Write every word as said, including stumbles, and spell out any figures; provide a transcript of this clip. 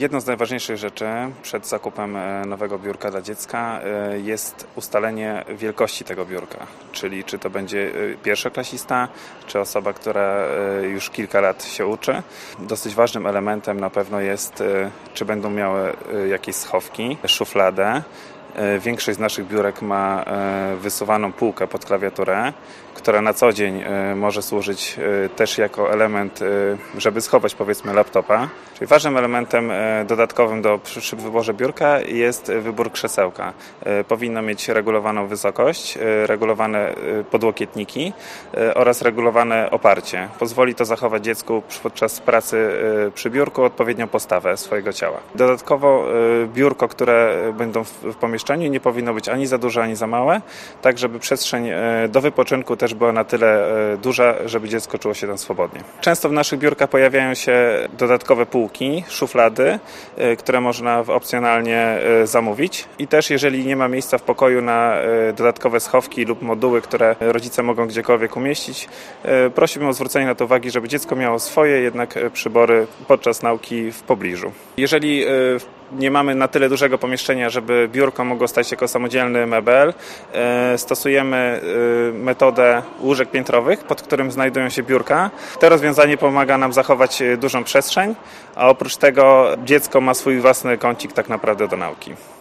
Jedną z najważniejszych rzeczy przed zakupem nowego biurka dla dziecka jest ustalenie wielkości tego biurka, czyli czy to będzie pierwszoklasista, czy osoba, która już kilka lat się uczy. Dosyć ważnym elementem na pewno jest, czy będą miały jakieś schowki, szufladę. Większość z naszych biurek ma wysuwaną półkę pod klawiaturę, która na co dzień może służyć też jako element, żeby schować powiedzmy laptopa. Czyli ważnym elementem dodatkowym do, przy wyborze biurka jest wybór krzesełka. Powinno mieć regulowaną wysokość, regulowane podłokietniki oraz regulowane oparcie. Pozwoli to zachować dziecku podczas pracy przy biurku odpowiednią postawę swojego ciała. Dodatkowo biurko, które będą w pomieszczeniu, nie powinno być ani za duże, ani za małe, tak żeby przestrzeń do wypoczynku też była na tyle duża, żeby dziecko czuło się tam swobodnie. Często w naszych biurkach pojawiają się dodatkowe półki, szuflady, które można opcjonalnie zamówić i też jeżeli nie ma miejsca w pokoju na dodatkowe schowki lub moduły, które rodzice mogą gdziekolwiek umieścić, prosimy o zwrócenie na to uwagi, żeby dziecko miało swoje jednak przybory podczas nauki w pobliżu. Jeżeli nie mamy na tyle dużego pomieszczenia, żeby biurko mogło stać się jako samodzielny mebel, stosujemy metodę łóżek piętrowych, pod którym znajdują się biurka. To rozwiązanie pomaga nam zachować dużą przestrzeń, a oprócz tego dziecko ma swój własny kącik tak naprawdę do nauki.